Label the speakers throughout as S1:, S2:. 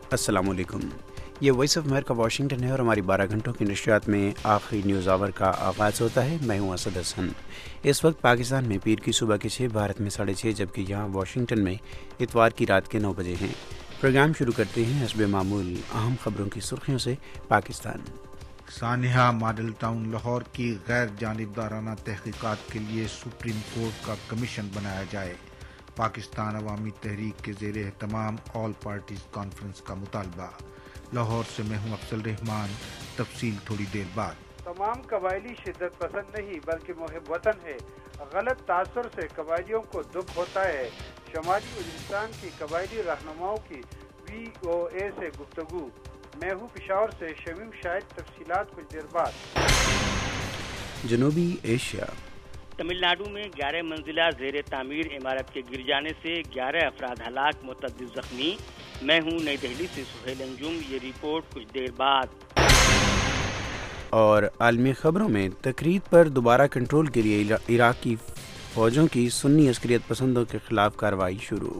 S1: السلام علیکم۔ یہ وائس آف امریکہ واشنگٹن ہے اور ہماری 12 گھنٹوں کی نشریات میں آخری نیوز آور کا آغاز ہوتا ہے۔ میں ہوں اسد حسن۔ اس وقت پاکستان میں پیر کی صبح کے 6، بھارت میں 6:30، جبکہ یہاں واشنگٹن میں اتوار کی رات کے 9 بجے ہیں۔ پروگرام شروع کرتے ہیں حسب معمول اہم خبروں کی سرخیوں سے۔ پاکستان
S2: سانحہ ماڈل ٹاؤن لاہور کی غیر جانبدارانہ تحقیقات کے لیے سپریم کورٹ کا کمیشن بنایا جائے۔ پاکستان عوامی تحریک کے زیر اہتمام آل پارٹیز کانفرنس کا مطالبہ۔ لاہور سے میں ہوں افضل رحمان، تفصیل تھوڑی دیر بعد۔
S3: تمام قبائلی شدت پسند نہیں بلکہ محب وطن ہے۔ غلط تاثر سے قبائلیوں کو دکھ ہوتا ہے۔ شمالی وزیرستان کی قبائلی رہنماؤں کی VOA سے گفتگو۔ میں ہوں پشاور سے شمیم شاہد، تفصیلات کچھ دیر بعد۔
S1: جنوبی ایشیا،
S4: تمل ناڈو میں 11 منزلہ زیر تعمیر عمارت کے گر جانے سے 11 افراد ہلاک، متعدد زخمی۔ میں ہوں نئی دہلی سے سہیل انجم، یہ رپورٹ کچھ دیر بعد۔
S1: اور عالمی خبروں میں تقریر پر دوبارہ کنٹرول کے لیے عراقی فوجوں کی سنی عسکریت پسندوں کے خلاف کارروائی شروع۔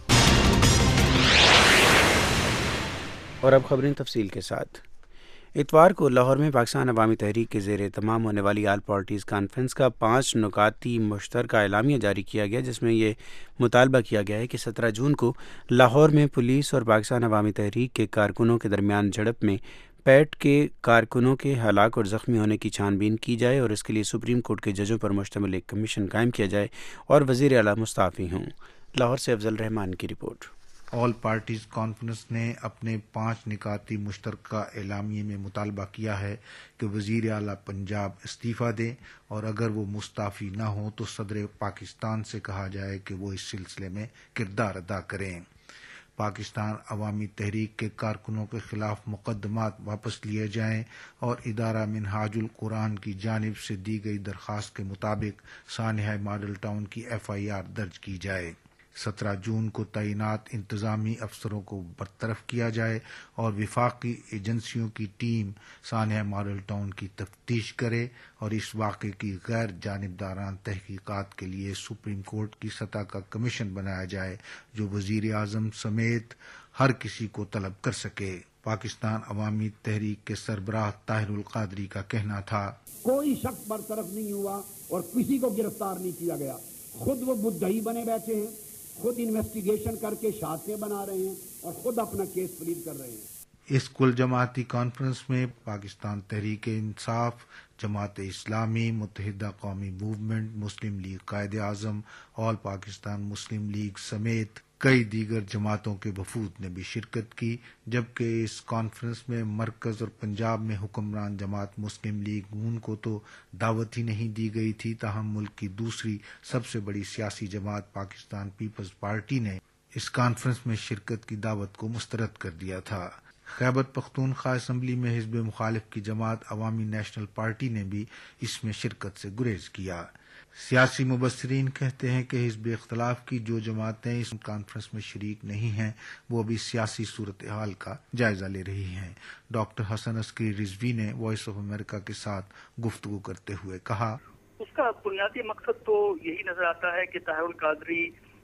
S1: اور اب خبریں تفصیل کے ساتھ۔ اتوار کو لاہور میں پاکستان عوامی تحریک کے زیر اہتمام ہونے والی آل پارٹیز کانفرنس کا 5 نکاتی مشترکہ اعلامیہ جاری کیا گیا، جس میں یہ مطالبہ کیا گیا ہے کہ 17 جون کو لاہور میں پولیس اور پاکستان عوامی تحریک کے کارکنوں کے درمیان جھڑپ میں پیٹ کے کارکنوں کے ہلاک اور زخمی ہونے کی چھان بین کی جائے اور اس کے لیے سپریم کورٹ کے ججوں پر مشتمل ایک کمیشن قائم کیا جائے اور وزیر اعلیٰ مستعفی ہوں۔ لاہور سے افضل رحمان کی رپورٹ۔
S2: آل پارٹیز کانفرنس نے اپنے 5 نکاتی مشترکہ اعلامیے میں مطالبہ کیا ہے کہ وزیر اعلیٰ پنجاب استعفیٰ دیں اور اگر وہ مستعفی نہ ہوں تو صدر پاکستان سے کہا جائے کہ وہ اس سلسلے میں کردار ادا کریں۔ پاکستان عوامی تحریک کے کارکنوں کے خلاف مقدمات واپس لیے جائیں اور ادارہ منہاج القرآن کی جانب سے دی گئی درخواست کے مطابق سانحہ ماڈل ٹاؤن کی FIR درج کی جائے۔ 17 جون کو تعینات انتظامی افسروں کو برطرف کیا جائے اور وفاقی ایجنسیوں کی ٹیم سانحہ ماڈل ٹاؤن کی تفتیش کرے اور اس واقعے کی غیر جانبدارانہ تحقیقات کے لیے سپریم کورٹ کی سطح کا کمیشن بنایا جائے جو وزیر اعظم سمیت ہر کسی کو طلب کر سکے۔ پاکستان عوامی تحریک کے سربراہ طاہر القادری کا کہنا تھا،
S5: کوئی شخص برطرف نہیں ہوا اور کسی کو گرفتار نہیں کیا گیا، خود وہ مدعی بنے بیٹھے ہیں، خود انویسٹیگیشن کر کے شاہدیں بنا رہے ہیں اور خود اپنا کیس پلیڈ کر رہے ہیں۔
S2: اس کل جماعتی کانفرنس میں پاکستان تحریک انصاف، جماعت اسلامی، متحدہ قومی موومنٹ، مسلم لیگ قائد اعظم، آل پاکستان مسلم لیگ سمیت کئی دیگر جماعتوں کے وفود نے بھی شرکت کی، جبکہ اس کانفرنس میں مرکز اور پنجاب میں حکمران جماعت مسلم لیگ نون کو تو دعوت ہی نہیں دی گئی تھی، تاہم ملک کی دوسری سب سے بڑی سیاسی جماعت پاکستان پیپلز پارٹی نے اس کانفرنس میں شرکت کی دعوت کو مسترد کر دیا تھا۔ خیبر پختونخوا اسمبلی میں حزب مخالف کی جماعت عوامی نیشنل پارٹی نے بھی اس میں شرکت سے گریز کیا۔ سیاسی مبصرین کہتے ہیں کہ حزب اختلاف کی جو جماعتیں اس کانفرنس میں شریک نہیں ہیں وہ ابھی سیاسی صورتحال کا جائزہ لے رہی ہیں۔ ڈاکٹر حسن عسکری رضوی نے وائس آف امریکہ کے ساتھ گفتگو کرتے ہوئے کہا،
S6: اس کا بنیادی مقصد تو یہی نظر آتا ہے کہ طاہر القادری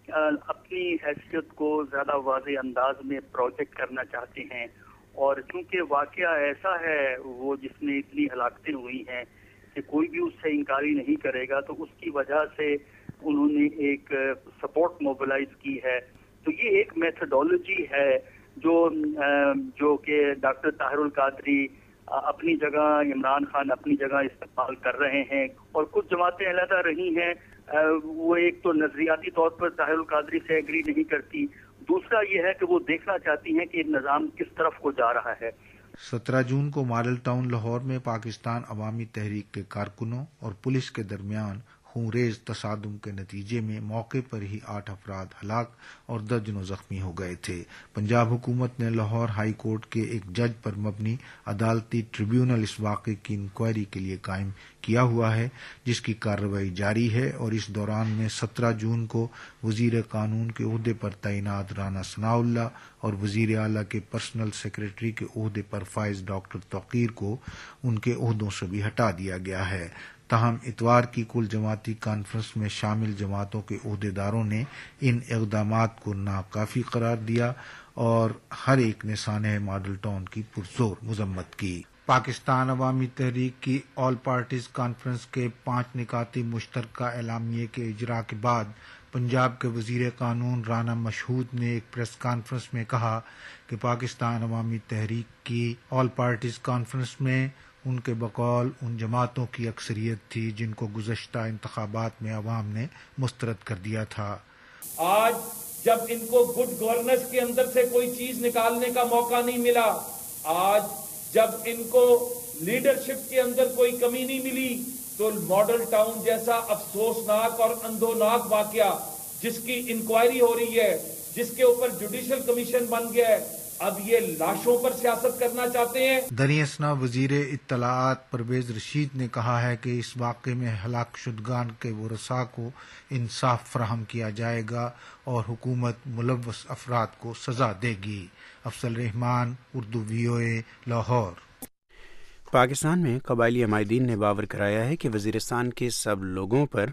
S6: اپنی حیثیت کو زیادہ واضح انداز میں پروجیکٹ کرنا چاہتے ہیں، اور چونکہ واقعہ ایسا ہے وہ جس میں اتنی ہلاکتیں ہوئی ہیں کہ کوئی بھی اس سے انکاری نہیں کرے گا، تو اس کی وجہ سے انہوں نے ایک سپورٹ موبلائز کی ہے۔ تو یہ ایک میتھڈالوجی ہے جو کہ ڈاکٹر طاہر القادری اپنی جگہ، عمران خان اپنی جگہ استعمال کر رہے ہیں، اور کچھ جماعتیں علیحدہ رہی ہیں، وہ ایک تو نظریاتی طور پر طاہر القادری سے ایگری نہیں کرتی، دوسرا یہ ہے کہ وہ دیکھنا چاہتی ہیں کہ نظام کس طرف کو جا رہا ہے۔
S2: 17 جون کو ماڈل ٹاؤن لاہور میں پاکستان عوامی تحریک کے کارکنوں اور پولیس کے درمیان خونریز تصادم کے نتیجے میں موقع پر ہی 8 افراد ہلاک اور درجنوں زخمی ہو گئے تھے۔ پنجاب حکومت نے لاہور ہائی کورٹ کے ایک جج پر مبنی عدالتی ٹریبیونل اس واقعے کی انکوائری کے لیے قائم کیا ہوا ہے، جس کی کارروائی جاری ہے، اور اس دوران میں 17 جون کو وزیر قانون کے عہدے پر تعینات رانا ثناءاللہ اور وزیر اعلیٰ کے پرسنل سیکریٹری کے عہدے پر فائز ڈاکٹر توقیر کو ان کے عہدوں سے بھی ہٹا دیا گیا ہے۔ تاہم اتوار کی کل جماعتی کانفرنس میں شامل جماعتوں کے عہدیداروں نے ان اقدامات کو ناکافی قرار دیا اور ہر ایک نے سانحہ ماڈل ٹاؤن کی پرزور مذمت کی۔ پاکستان عوامی تحریک کی آل پارٹیز کانفرنس کے 5 نکاتی مشترکہ اعلامیے کے اجرا کے بعد پنجاب کے وزیر قانون رانا مشہود نے ایک پریس کانفرنس میں کہا کہ پاکستان عوامی تحریک کی آل پارٹیز کانفرنس میں ان کے بقول ان جماعتوں کی اکثریت تھی جن کو گزشتہ انتخابات میں عوام نے مسترد کر دیا تھا۔
S7: آج جب ان کو گڈ گورننس کے اندر سے کوئی چیز نکالنے کا موقع نہیں ملا، آج جب ان کو لیڈرشپ کے اندر کوئی کمی نہیں ملی، تو ماڈل ٹاؤن جیسا افسوسناک اور اندھوناک واقعہ جس کی انکوائری ہو رہی ہے، جس کے اوپر جوڈیشل کمیشن بن گیا ہے، اب یہ لاشوں پر سیاست کرنا چاہتے ہیں۔
S2: دریں اثنا وزیر اطلاعات پرویز رشید نے کہا ہے کہ اس واقعے میں ہلاک شدگان کے ورثاء کو انصاف فراہم کیا جائے گا اور حکومت ملوث افراد کو سزا دے گی۔ افضل رحمان، اردو VOA، لاہور۔
S1: پاکستان میں قبائلی عمائدین نے باور کرایا ہے کہ وزیرستان کے سب لوگوں پر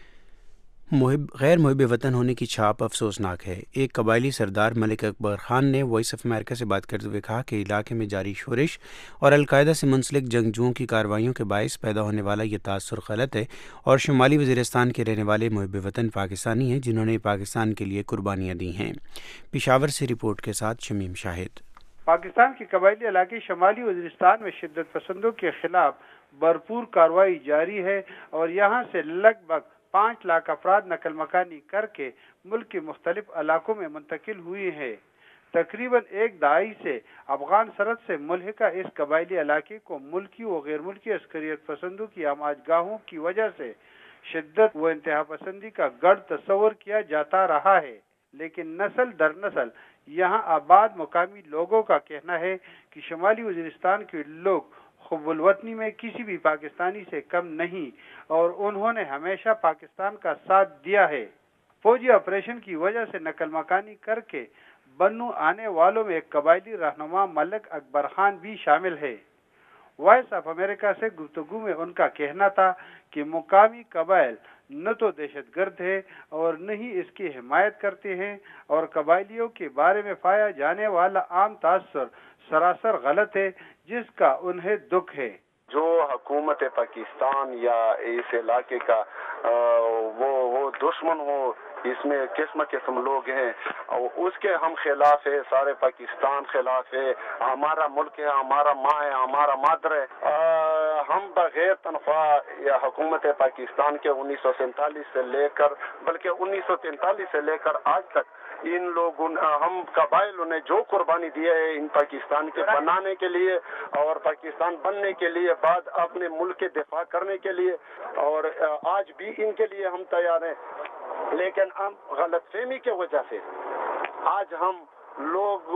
S1: غیر محب وطن ہونے کی چھاپ افسوسناک ہے۔ ایک قبائلی سردار ملک اکبر خان نے وائس آف امریکہ سے بات کرتے ہوئے کہا کہ علاقے میں جاری شورش اور القاعدہ سے منسلک جنگجوؤں کی کارروائیوں کے باعث پیدا ہونے والا یہ تاثر غلط ہے اور شمالی وزیرستان کے رہنے والے محب وطن پاکستانی ہیں جنہوں نے پاکستان کے لیے قربانیاں دی ہیں۔ پشاور سے رپورٹ کے ساتھ شمیم شاہد۔
S3: پاکستان کے قبائلی علاقے شمالی وزیرستان میں شدت پسندوں کے خلاف بھرپور کارروائی جاری ہے اور یہاں سے لگ بھگ 5 لاکھ افراد نقل مکانی کر کے ملک کے مختلف علاقوں میں منتقل ہوئے ہیں۔ تقریباً 1 دہائی سے افغان سرحد سے ملحقہ اس قبائلی علاقے کو ملکی و غیر ملکی عسکریت پسندوں کی آماج گاہوں کی وجہ سے شدت و انتہا پسندی کا گڑھ تصور کیا جاتا رہا ہے، لیکن نسل در نسل یہاں آباد مقامی لوگوں کا کہنا ہے کہ شمالی وزیرستان کے لوگ حب الوطنی میں کسی بھی پاکستانی سے کم نہیں اور انہوں نے ہمیشہ پاکستان کا ساتھ دیا ہے۔ فوجی آپریشن کی وجہ سے نقل مکانی کر کے بنو آنے والوں میں ایک قبائلی رہنما ملک اکبر خان بھی شامل ہے۔ وائس آف امریکہ سے گفتگو میں ان کا کہنا تھا کہ مقامی قبائل نہ تو دہشت گرد ہے اور نہ ہی اس کی حمایت کرتے ہیں اور قبائلیوں کے بارے میں پایا جانے والا عام تاثر سراسر غلط ہے جس کا انہیں دکھ ہے۔
S8: جو حکومت پاکستان یا اس علاقے کا وہ دشمن ہو، اس میں قسم لوگ ہیں، اس کے ہم خلاف ہے، سارے پاکستان خلاف ہے۔ ہمارا ملک ہے، ہمارا ماں ہے، ہمارا مادر ہے۔ ہم بغیر تنخواہ یا حکومت پاکستان کے 1947 سے لے کر بلکہ 1943 سے لے کر آج تک ان لوگوں ہم قبائلوں نے جو قربانی دی ہے ان پاکستان کے بنانے کے لیے اور پاکستان بننے کے لیے، بعد اپنے ملک کے دفاع کرنے کے لیے، اور آج بھی ان کے لیے ہم تیار ہیں، لیکن ہم غلط فہمی کی وجہ سے آج ہم لوگ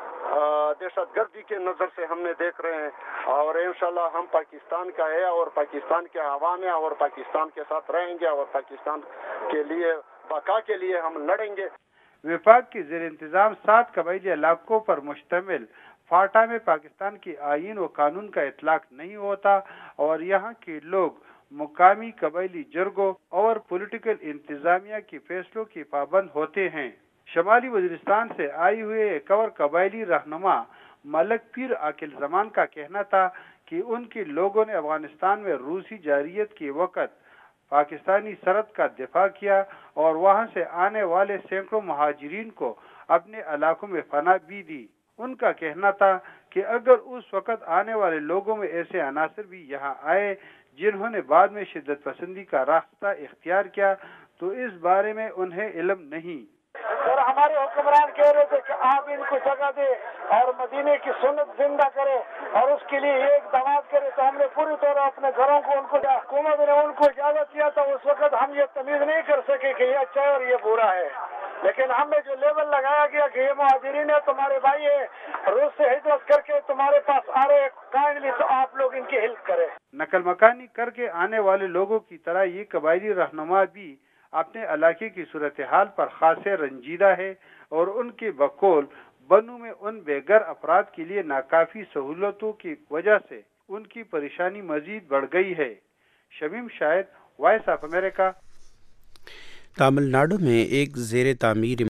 S8: دہشت گردی کے نظر سے ہم نے دیکھ رہے ہیں، اور انشاءاللہ ہم پاکستان کا ہے اور پاکستان کے عوام ہیں اور پاکستان کے ساتھ رہیں گے اور پاکستان کے لیے بقا کے لیے ہم لڑیں گے۔
S3: وفاق کے زیر انتظام 7 قبائلی علاقوں پر مشتمل فاٹا میں پاکستان کے آئین و قانون کا اطلاق نہیں ہوتا اور یہاں کے لوگ مقامی قبائلی جرگوں اور پولیٹیکل انتظامیہ کے فیصلوں کے پابند ہوتے ہیں۔ شمالی وزیرستان سے آئے ہوئے ایک اور قبائلی رہنما ملک پیر عاقل زمان کا کہنا تھا کہ ان کے لوگوں نے افغانستان میں روسی جارحیت کے وقت پاکستانی سرحد کا دفاع کیا اور وہاں سے آنے والے سینکڑوں مہاجرین کو اپنے علاقوں میں پناہ بھی دی۔ ان کا کہنا تھا کہ اگر اس وقت آنے والے لوگوں میں ایسے عناصر بھی یہاں آئے جنہوں نے بعد میں شدت پسندی کا راستہ اختیار کیا تو اس بارے میں انہیں علم نہیں۔
S9: اور ہمارے حکمران کہہ رہے تھے کہ آپ ان کو جگہ دے اور مدینے کی سنت زندہ کرے اور اس کے لیے ایک دعوت کرے، تو ہم نے پوری طور اپنے گھروں کو ان کو حکومت نے ان کو اجازت دیا تھا۔ اس وقت ہم یہ تمیز نہیں کر سکے کہ یہ اچھا ہے اور یہ برا ہے، لیکن ہمیں جو لیبل لگایا گیا کہ یہ مہاجرین ہے، تمہارے بھائی ہے، روس سے ہجرت کر کے تمہارے پاس آ رہے کائنڈلی، تو آپ لوگ ان کی ہیلپ کریں۔
S3: نقل مکانی کر کے آنے والے لوگوں کی طرح یہ قبائلی رہنما بھی اپنے علاقے کی صورتحال پر خاصے رنجیدہ ہے اور ان کے بقول بنو میں ان بے گھر افراد کے لیے ناکافی سہولتوں کی وجہ سے ان کی پریشانی مزید بڑھ گئی ہے۔ Shamim Shahid, voice of America.
S1: Tamil Nadu میں ایک زیر تعمیر